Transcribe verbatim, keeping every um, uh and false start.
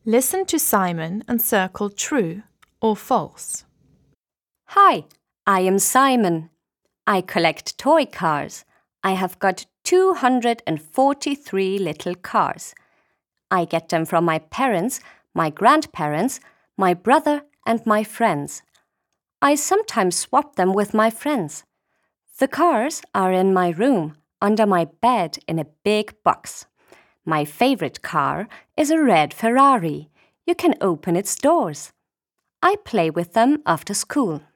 Listen to Simon and circle true or false. Hi, I am Simon. I collect toy cars. I have got two hundred forty-three little cars. I get them from my parents, my grandparents, my brother and my friends. I sometimes swap them with my friends. The cars are in my room, under my bed in a big box. My favorite car is a red Ferrari. You can open its doors. I play with them after school.